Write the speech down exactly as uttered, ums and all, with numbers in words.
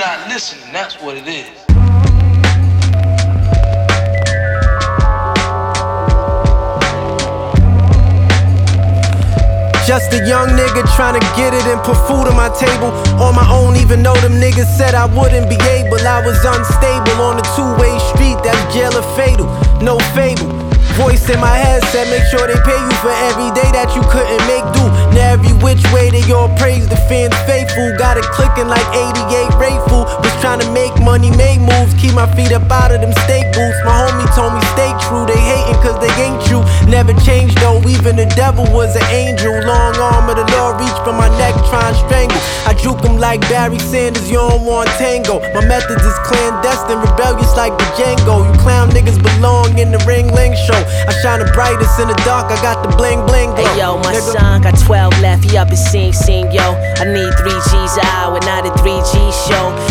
not listening, that's what it is. Just a young nigga tryna get it and put food on my table on my own, even though them niggas said I wouldn't be able. I was unstable on a two-way street, that's jail or fatal, no fable. Voice in my head said make sure they pay you for every day that you couldn't make do. Now every which way they all praise the fans faithful. Got it clicking like eighty-eight Rayful. Was trying to make money, make moves, keep my feet up out of them steak boots. My homie told me stay true, they hating cause they ain't you. Never changed though, even the devil was an angel. Long arm of the Lord reach from my neck trying to strangle. I juke him like Barry Sanders, you don't want tango. My methods is clandestine, rebellious like the Django. You clown niggas belong in the Ring Ling show. I shine the brightest in the dark, I got the bling bling glow. Hey yo, my nigga. son got twelve left, he up and sing, sing yo. I need three G's an hour, not a three G show.